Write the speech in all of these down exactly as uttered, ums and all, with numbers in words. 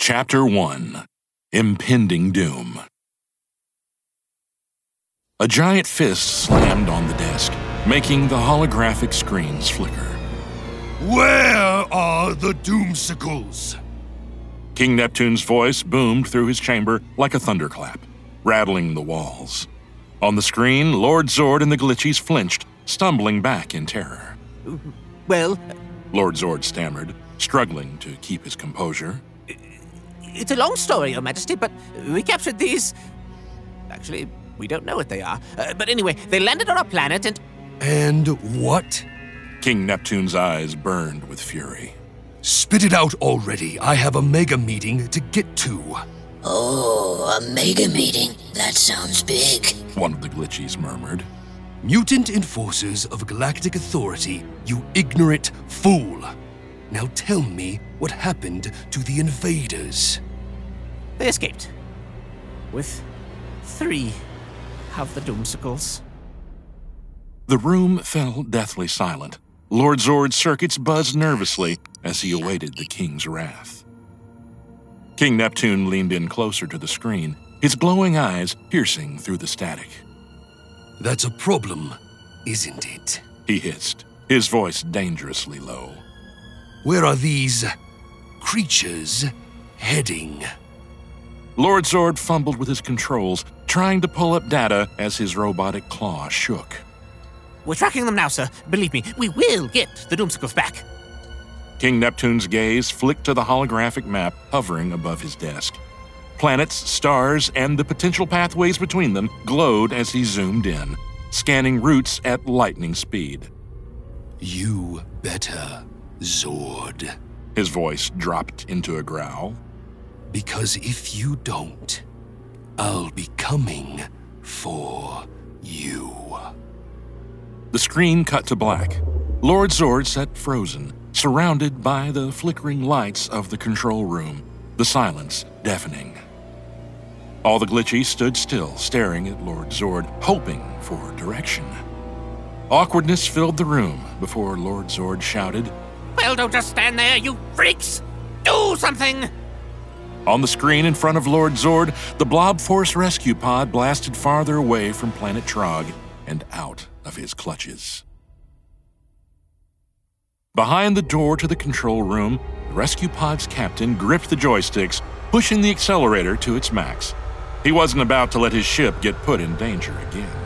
Chapter one. Impending Doom. A giant fist slammed on the desk, making the holographic screens flicker. Where are the Doomsicles? King Neptune's voice boomed through his chamber like a thunderclap, rattling the walls. On the screen, Lord Zord and the Glitchies flinched, stumbling back in terror. Well, Lord Zord stammered, struggling to keep his composure. It's a long story, Your Majesty, but we captured these... Actually, we don't know what they are. Uh, but anyway, they landed on our planet and... And what? King Neptune's eyes burned with fury. Spit it out already. I have a mega meeting to get to. Oh, a mega meeting. That sounds big. One of the Glitchies murmured. Mutant enforcers of Galactic Authority, you ignorant fool. Now tell me what happened to the invaders. They escaped. With three of the Doomsicles. The room fell deathly silent. Lord Zord's circuits buzzed nervously as he awaited the king's wrath. King Neptune leaned in closer to the screen, his glowing eyes piercing through the static. That's a problem, isn't it? He hissed, his voice dangerously low. Where are these creatures heading? Lord Zord fumbled with his controls, trying to pull up data as his robotic claw shook. We're tracking them now, sir. Believe me, we will get the Doomsicles back. King Neptune's gaze flicked to the holographic map hovering above his desk. Planets, stars, and the potential pathways between them glowed as he zoomed in, scanning routes at lightning speed. You better, Zord. His voice dropped into a growl. Because if you don't, I'll be coming for you. The screen cut to black. Lord Zord sat frozen, surrounded by the flickering lights of the control room, the silence deafening. All the Glitchies stood still, staring at Lord Zord, hoping for direction. Awkwardness filled the room before Lord Zord shouted, Well, don't just stand there, you freaks! Do something! On the screen in front of Lord Zord, the Blob Force rescue pod blasted farther away from planet Trog and out of his clutches. Behind the door to the control room, the rescue pod's captain gripped the joysticks, pushing the accelerator to its max. He wasn't about to let his ship get put in danger again.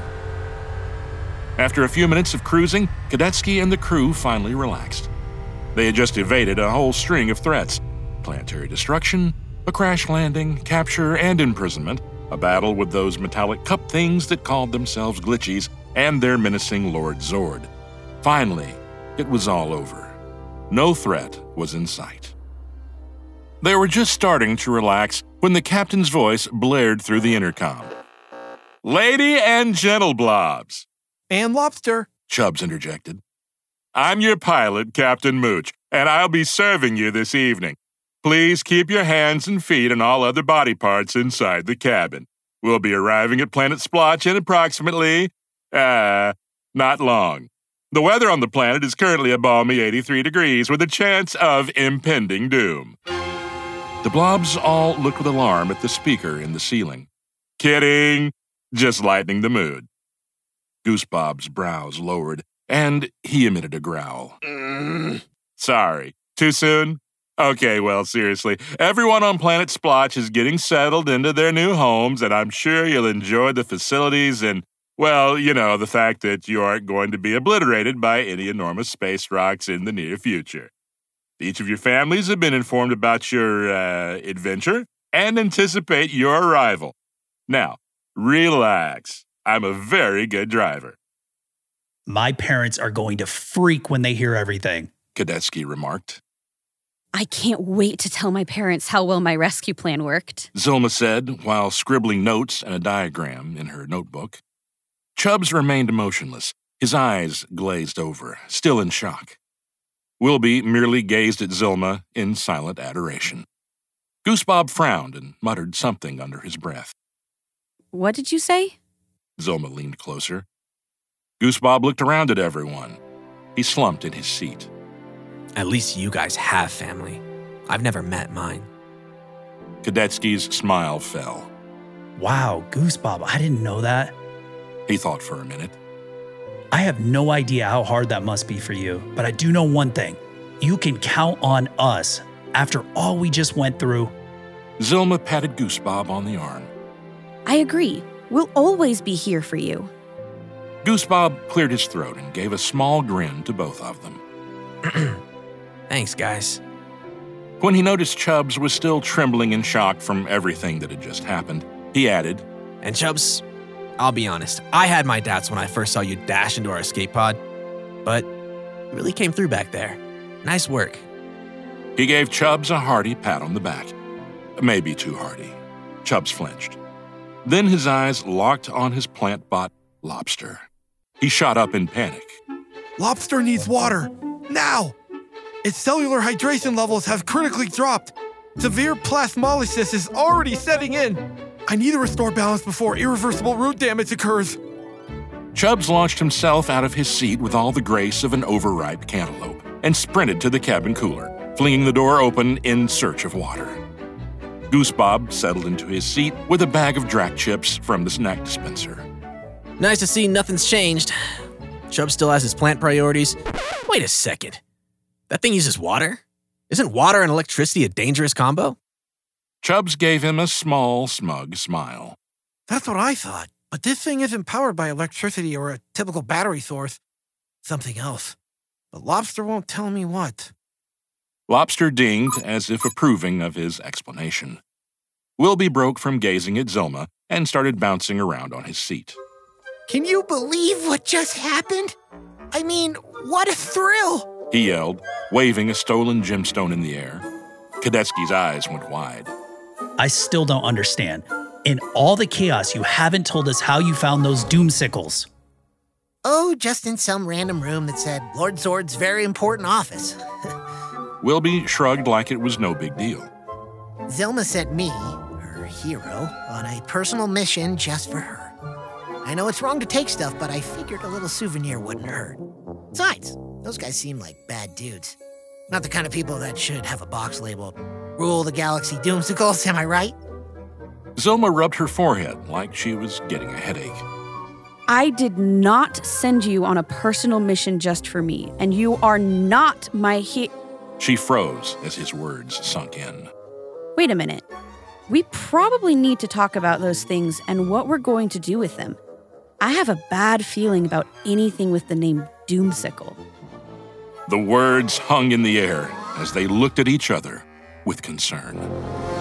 After a few minutes of cruising, Kadetsky and the crew finally relaxed. They had just evaded a whole string of threats: planetary destruction, a crash landing, capture, and imprisonment, a battle with those metallic cup things that called themselves Glitchies, and their menacing Lord Zord. Finally, it was all over. No threat was in sight. They were just starting to relax when the captain's voice blared through the intercom. Lady and gentle blobs. And lobster, Chubbs interjected. I'm your pilot, Captain Mooch, and I'll be serving you this evening. Please keep your hands and feet and all other body parts inside the cabin. We'll be arriving at Planet Splotch in approximately, uh, not long. The weather on the planet is currently a balmy eighty-three degrees with a chance of impending doom. The blobs all looked with alarm at the speaker in the ceiling. Kidding, just lightening the mood. Goosebob's brows lowered, and he emitted a growl. Mm. Sorry, too soon? Okay, well, seriously, everyone on Planet Splotch is getting settled into their new homes, and I'm sure you'll enjoy the facilities and, well, you know, the fact that you aren't going to be obliterated by any enormous space rocks in the near future. Each of your families have been informed about your, uh, adventure and anticipate your arrival. Now, relax. I'm a very good driver. My parents are going to freak when they hear everything, Kadetsky remarked. I can't wait to tell my parents how well my rescue plan worked, Zilma said while scribbling notes and a diagram in her notebook. Chubbs remained motionless, his eyes glazed over, still in shock. Wilby merely gazed at Zilma in silent adoration. Goosebob frowned and muttered something under his breath. What did you say? Zilma leaned closer. Goosebob looked around at everyone. He slumped in his seat. At least you guys have family. I've never met mine. Kadetsky's smile fell. Wow, Goosebob, I didn't know that. He thought for a minute. I have no idea how hard that must be for you, but I do know one thing. You can count on us after all we just went through. Zilma patted Goosebob on the arm. I agree. We'll always be here for you. Goosebob cleared his throat and gave a small grin to both of them. Thanks, guys. When he noticed Chubbs was still trembling in shock from everything that had just happened, he added, And Chubbs, I'll be honest, I had my doubts when I first saw you dash into our escape pod, but you really came through back there. Nice work. He gave Chubbs a hearty pat on the back. Maybe too hearty. Chubbs flinched. Then his eyes locked on his plant bot, Lobster. He shot up in panic. Lobster needs water. Now! Its cellular hydration levels have critically dropped. Severe plasmolysis is already setting in. I need to restore balance before irreversible root damage occurs. Chubbs launched himself out of his seat with all the grace of an overripe cantaloupe and sprinted to the cabin cooler, flinging the door open in search of water. Goosebob settled into his seat with a bag of Drac chips from the snack dispenser. Nice to see nothing's changed. Chubb still has his plant priorities. Wait a second. That thing uses water? Isn't water and electricity a dangerous combo? Chubbs gave him a small, smug smile. That's what I thought. But this thing isn't powered by electricity or a typical battery source. Something else. But Lobster won't tell me what. Lobster dinged as if approving of his explanation. Wilby broke from gazing at Zilma and started bouncing around on his seat. Can you believe what just happened? I mean, what a thrill! He yelled, waving a stolen gemstone in the air. Kadetsky's eyes went wide. I still don't understand. In all the chaos, you haven't told us how you found those doomsicles. Oh, just in some random room that said Lord Zord's very important office. Wilby shrugged like it was no big deal. Zilma sent me, her hero, on a personal mission just for her. I know it's wrong to take stuff, but I figured a little souvenir wouldn't hurt. Besides, those guys seem like bad dudes. Not the kind of people that should have a box labeled, Rule the Galaxy Doomsicles, am I right? Zilma rubbed her forehead like she was getting a headache. I did not send you on a personal mission just for me, and you are not my he- She froze as his words sunk in. Wait a minute. We probably need to talk about those things and what we're going to do with them. I have a bad feeling about anything with the name Doomsicle. The words hung in the air as they looked at each other with concern.